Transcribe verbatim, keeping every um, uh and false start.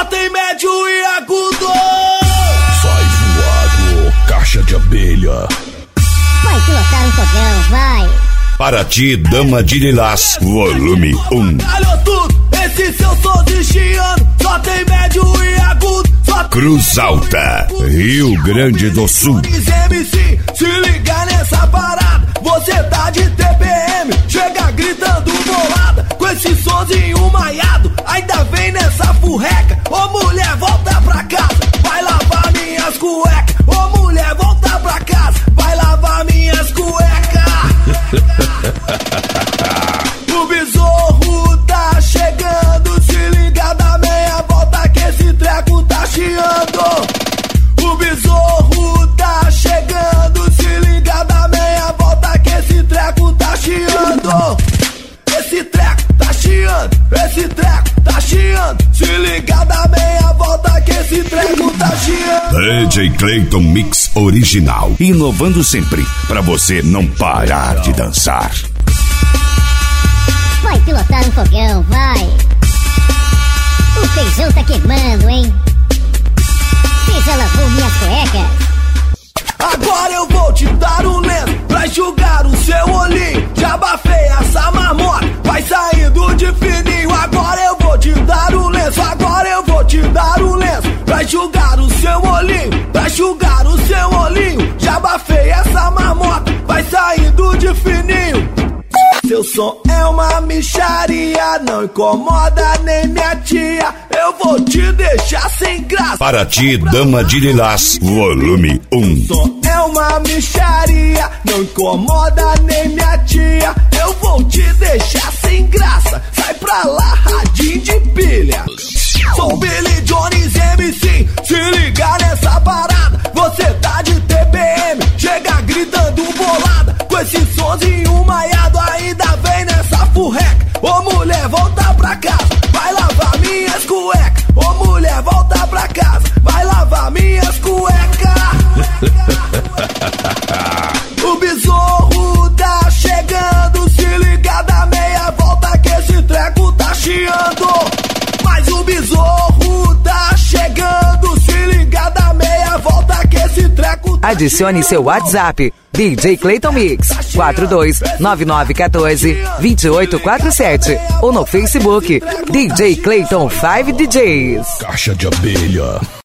tem médio e agudo. Sai voado, caixa de abelha. Vai pilotar um fogão, vai. Paraty, Dama de Lilás, volume um. Calhou tudo, esse seu som de chiano. Só tem médio e agudo. Cruz Alta, Rio Grande do Sul. M C, se liga nessa parada. Você tá de T P M, chega gritando bolada. Com esse sonzinho maiado, ainda vem nessa furreca. Ô mulher, volta pra casa, vai lavar minhas cuecas. Ô mulher, volta pra casa, vai lavar minhas cuecas. O besouro tá chegando, se liga da meia volta que esse treco tá chiando. O besouro tá chegando, se liga da meia volta que esse treco tá chiando. Esse treco tá chiando, esse treco tá chiando. Se liga da meia volta que esse treco tá chiando. D J Clayton Mix original, inovando sempre pra você não parar de dançar. Vai pilotar um fogão, vai. O feijão tá queimando, hein? Você já lavou minhas cuecas? Agora eu vou te dar um lenço pra enxugar o seu olhinho. Já abafei essa marmota, vai saindo de fininho. Agora eu vou te dar um lenço, agora eu vou te dar um lenço pra enxugar o seu olhinho, pra enxugar o seu olhinho. Já abafei essa marmota, vai saindo de fininho. Seu som é uma mixaria, não incomoda nem minha tia. Eu vou te deixar sem graça. Paraty, Dama de Lilás, volume um. Seu som é uma mixaria, não incomoda nem minha tia. Eu vou te deixar sem graça. Sai pra lá, radinho de pilha. Sou Billy Jones M C, se liga nessa parada. Você tá de T P M, chega gritando bolada. Com esse sonzinho maiado, ainda vem nessa furreca. Ô mulher, volta pra casa, vai lavar minhas cuecas. Ô mulher, volta pra casa, vai lavar minhas cuecas. O besouro tá chegando, se liga da meia volta que esse treco tá chiando. Mas o besouro tá chegando, se liga da meia volta que esse treco tá Adicione seu WhatsApp D J Clayton Mix quatro dois nove nove um quatro dois oito quatro sete ou no Facebook D J Clayton cinco D Js. Caixa de abelha.